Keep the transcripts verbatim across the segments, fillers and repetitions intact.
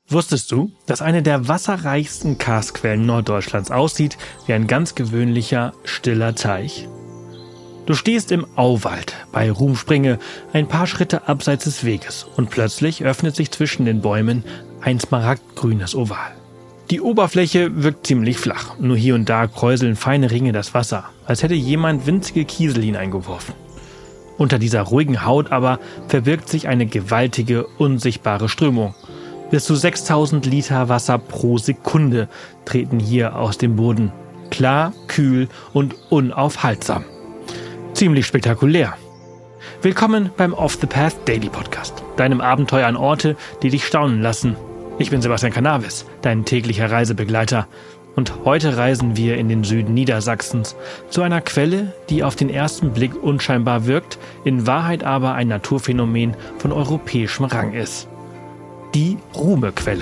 Wusstest du, dass eine der wasserreichsten Karstquellen Norddeutschlands aussieht wie ein ganz gewöhnlicher, stiller Teich? Du stehst im Auwald bei Rumspringe, ein paar Schritte abseits des Weges, und plötzlich öffnet sich zwischen den Bäumen ein smaragdgrünes Oval. Die Oberfläche wirkt ziemlich flach, nur hier und da kräuseln feine Ringe das Wasser, als hätte jemand winzige Kiesel hineingeworfen. Unter dieser ruhigen Haut aber verbirgt sich eine gewaltige, unsichtbare Strömung. Bis zu sechstausend Liter Wasser pro Sekunde treten hier aus dem Boden. Klar, kühl und unaufhaltsam. Ziemlich spektakulär. Willkommen beim Off the Path Daily Podcast, deinem Abenteuer an Orte, die dich staunen lassen. Ich bin Sebastian Cannabis, dein täglicher Reisebegleiter. Und heute reisen wir in den Süden Niedersachsens zu einer Quelle, die auf den ersten Blick unscheinbar wirkt, in Wahrheit aber ein Naturphänomen von europäischem Rang ist. Die Ruhme-Quelle.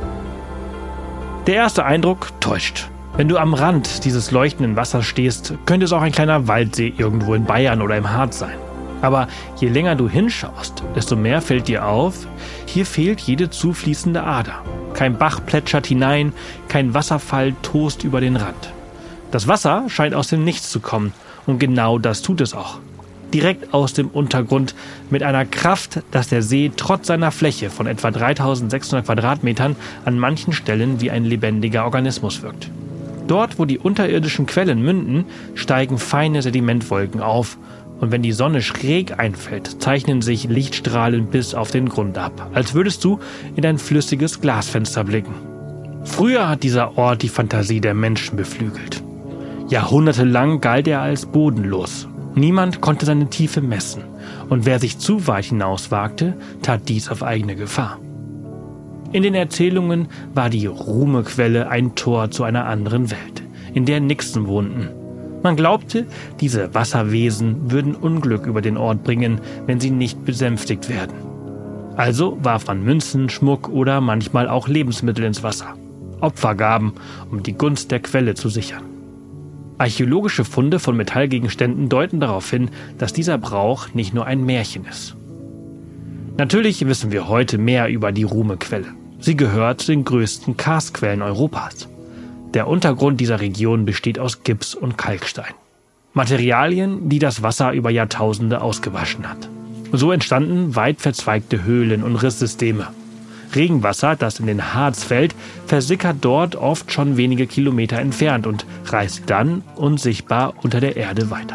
Der erste Eindruck täuscht. Wenn du am Rand dieses leuchtenden Wassers stehst, könnte es auch ein kleiner Waldsee irgendwo in Bayern oder im Harz sein. Aber je länger du hinschaust, desto mehr fällt dir auf, hier fehlt jede zufließende Ader. Kein Bach plätschert hinein, kein Wasserfall tost über den Rand. Das Wasser scheint aus dem Nichts zu kommen, und genau das tut es auch. Direkt aus dem Untergrund mit einer Kraft, dass der See trotz seiner Fläche von etwa dreitausendsechshundert Quadratmetern an manchen Stellen wie ein lebendiger Organismus wirkt. Dort, wo die unterirdischen Quellen münden, steigen feine Sedimentwolken auf, und wenn die Sonne schräg einfällt, zeichnen sich Lichtstrahlen bis auf den Grund ab, als würdest du in ein flüssiges Glasfenster blicken. Früher hat dieser Ort die Fantasie der Menschen beflügelt. Jahrhundertelang galt er als bodenlos. Niemand konnte seine Tiefe messen, und wer sich zu weit hinaus wagte, tat dies auf eigene Gefahr. In den Erzählungen war die Ruhme-Quelle ein Tor zu einer anderen Welt, in der Nixen wohnten. Man glaubte, diese Wasserwesen würden Unglück über den Ort bringen, wenn sie nicht besänftigt werden. Also warf man Münzen, Schmuck oder manchmal auch Lebensmittel ins Wasser. Opfergaben, um die Gunst der Quelle zu sichern. Archäologische Funde von Metallgegenständen deuten darauf hin, dass dieser Brauch nicht nur ein Märchen ist. Natürlich wissen wir heute mehr über die Ruhme-Quelle. Sie gehört zu den größten Karstquellen Europas. Der Untergrund dieser Region besteht aus Gips und Kalkstein. Materialien, die das Wasser über Jahrtausende ausgewaschen hat. So entstanden weit verzweigte Höhlen und Risssysteme. Regenwasser, das in den Harz fällt, versickert dort oft schon wenige Kilometer entfernt und reist dann unsichtbar unter der Erde weiter.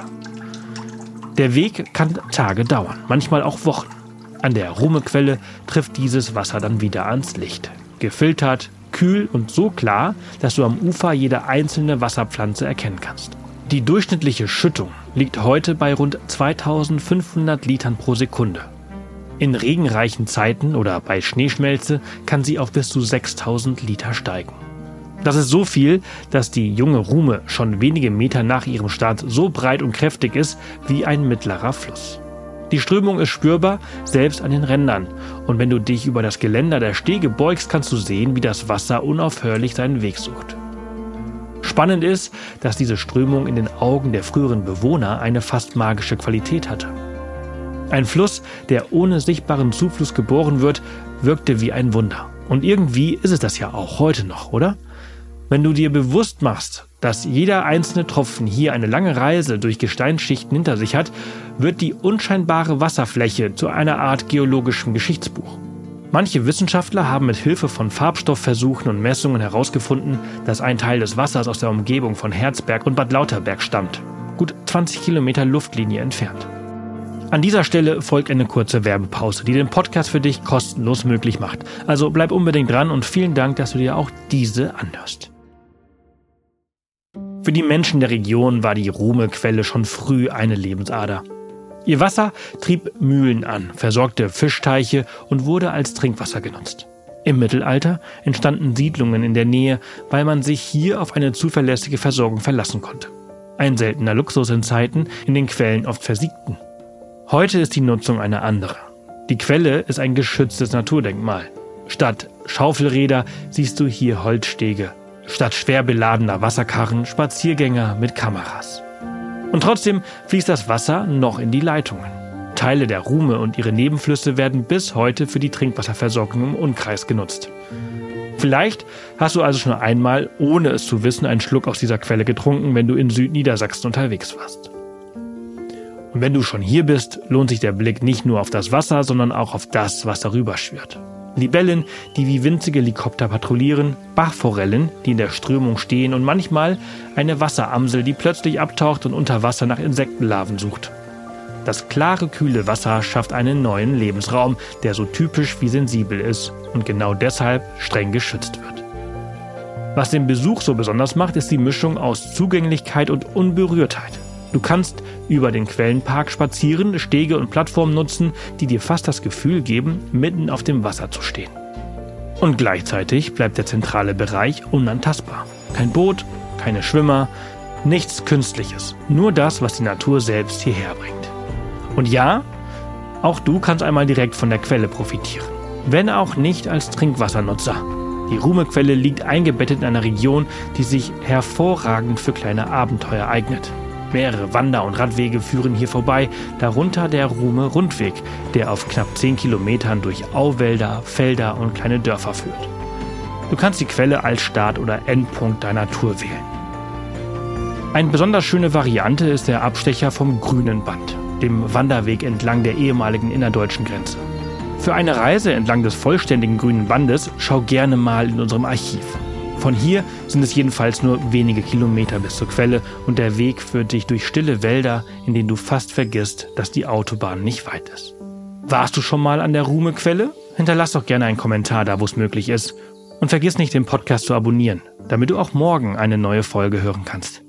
Der Weg kann Tage dauern, manchmal auch Wochen. An der Ruhme-Quelle trifft dieses Wasser dann wieder ans Licht. Gefiltert, kühl und so klar, dass du am Ufer jede einzelne Wasserpflanze erkennen kannst. Die durchschnittliche Schüttung liegt heute bei rund zweitausendfünfhundert Litern pro Sekunde. In regenreichen Zeiten oder bei Schneeschmelze kann sie auf bis zu sechstausend Liter steigen. Das ist so viel, dass die junge Ruhme schon wenige Meter nach ihrem Start so breit und kräftig ist wie ein mittlerer Fluss. Die Strömung ist spürbar, selbst an den Rändern. Und wenn du dich über das Geländer der Stege beugst, kannst du sehen, wie das Wasser unaufhörlich seinen Weg sucht. Spannend ist, dass diese Strömung in den Augen der früheren Bewohner eine fast magische Qualität hatte. Ein Fluss, der ohne sichtbaren Zufluss geboren wird, wirkte wie ein Wunder. Und irgendwie ist es das ja auch heute noch, oder? Wenn du dir bewusst machst, dass jeder einzelne Tropfen hier eine lange Reise durch Gesteinsschichten hinter sich hat, wird die unscheinbare Wasserfläche zu einer Art geologischem Geschichtsbuch. Manche Wissenschaftler haben mit Hilfe von Farbstoffversuchen und Messungen herausgefunden, dass ein Teil des Wassers aus der Umgebung von Herzberg und Bad Lauterberg stammt, gut zwanzig Kilometer Luftlinie entfernt. An dieser Stelle folgt eine kurze Werbepause, die den Podcast für dich kostenlos möglich macht. Also bleib unbedingt dran und vielen Dank, dass du dir auch diese anhörst. Für die Menschen der Region war die Ruhme-Quelle schon früh eine Lebensader. Ihr Wasser trieb Mühlen an, versorgte Fischteiche und wurde als Trinkwasser genutzt. Im Mittelalter entstanden Siedlungen in der Nähe, weil man sich hier auf eine zuverlässige Versorgung verlassen konnte. Ein seltener Luxus in Zeiten, in denen Quellen oft versiegten. Heute ist die Nutzung eine andere. Die Quelle ist ein geschütztes Naturdenkmal. Statt Schaufelräder siehst du hier Holzstege. Statt schwer beladener Wasserkarren Spaziergänger mit Kameras. Und trotzdem fließt das Wasser noch in die Leitungen. Teile der Ruhme und ihre Nebenflüsse werden bis heute für die Trinkwasserversorgung im Umkreis genutzt. Vielleicht hast du also schon einmal, ohne es zu wissen, einen Schluck aus dieser Quelle getrunken, wenn du in Südniedersachsen unterwegs warst. Und wenn du schon hier bist, lohnt sich der Blick nicht nur auf das Wasser, sondern auch auf das, was darüber schwirrt. Libellen, die wie winzige Helikopter patrouillieren, Bachforellen, die in der Strömung stehen und manchmal eine Wasseramsel, die plötzlich abtaucht und unter Wasser nach Insektenlarven sucht. Das klare, kühle Wasser schafft einen neuen Lebensraum, der so typisch wie sensibel ist und genau deshalb streng geschützt wird. Was den Besuch so besonders macht, ist die Mischung aus Zugänglichkeit und Unberührtheit. Du kannst über den Quellenpark spazieren, Stege und Plattformen nutzen, die dir fast das Gefühl geben, mitten auf dem Wasser zu stehen. Und gleichzeitig bleibt der zentrale Bereich unantastbar. Kein Boot, keine Schwimmer, nichts Künstliches. Nur das, was die Natur selbst hierher bringt. Und ja, auch du kannst einmal direkt von der Quelle profitieren. Wenn auch nicht als Trinkwassernutzer. Die Ruhmequelle liegt eingebettet in einer Region, die sich hervorragend für kleine Abenteuer eignet. Mehrere Wander- und Radwege führen hier vorbei, darunter der Ruhme-Rundweg, der auf knapp zehn Kilometern durch Auwälder, Felder und kleine Dörfer führt. Du kannst die Quelle als Start- oder Endpunkt deiner Tour wählen. Eine besonders schöne Variante ist der Abstecher vom Grünen Band, dem Wanderweg entlang der ehemaligen innerdeutschen Grenze. Für eine Reise entlang des vollständigen Grünen Bandes schau gerne mal in unserem Archiv. Von hier sind es jedenfalls nur wenige Kilometer bis zur Quelle und der Weg führt dich durch stille Wälder, in denen du fast vergisst, dass die Autobahn nicht weit ist. Warst du schon mal an der Ruhmequelle? Hinterlass doch gerne einen Kommentar da, wo es möglich ist. Und vergiss nicht, den Podcast zu abonnieren, damit du auch morgen eine neue Folge hören kannst.